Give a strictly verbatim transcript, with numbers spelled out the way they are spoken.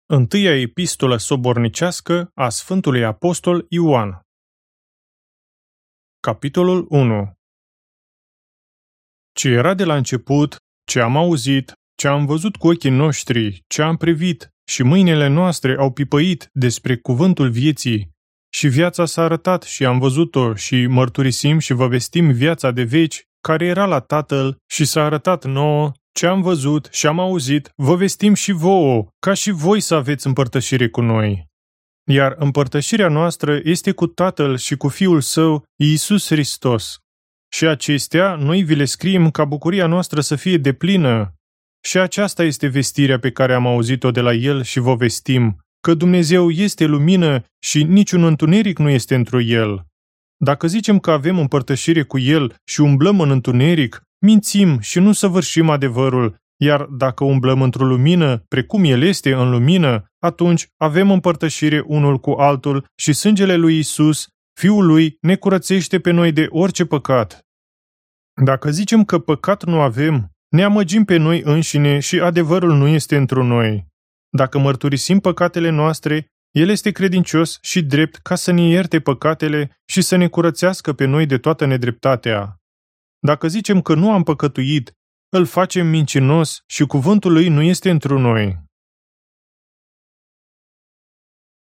Întâia epistolă sobornicească a Sfântului Apostol Ioan. Capitolul unu. Ce era de la început, ce am auzit, ce am văzut cu ochii noștri, ce am privit și mâinile noastre au pipăit despre cuvântul vieții, și viața s-a arătat și am văzut-o și mărturisim și vă vestim viața de veci care era la Tatăl și s-a arătat nouă. Ce am văzut și am auzit, vă vestim și vouă, ca și voi să aveți împărtășire cu noi. Iar împărtășirea noastră este cu Tatăl și cu Fiul Său, Iisus Hristos. Și acestea noi vi le scriem ca bucuria noastră să fie deplină. Și aceasta este vestirea pe care am auzit-o de la El și vă vestim, că Dumnezeu este lumină și niciun întuneric nu este întru El. Dacă zicem că avem împărtășire cu El și umblăm în întuneric, mințim și nu săvârșim adevărul, iar dacă umblăm într-o lumină, precum El este în lumină, atunci avem împărtășire unul cu altul și sângele lui Iisus, Fiul Lui, ne curățește pe noi de orice păcat. Dacă zicem că păcat nu avem, ne amăgim pe noi înșine și adevărul nu este întru noi. Dacă mărturisim păcatele noastre, El este credincios și drept ca să ne ierte păcatele și să ne curățească pe noi de toată nedreptatea. Dacă zicem că nu am păcătuit, îl facem mincinos și cuvântul lui nu este întru noi.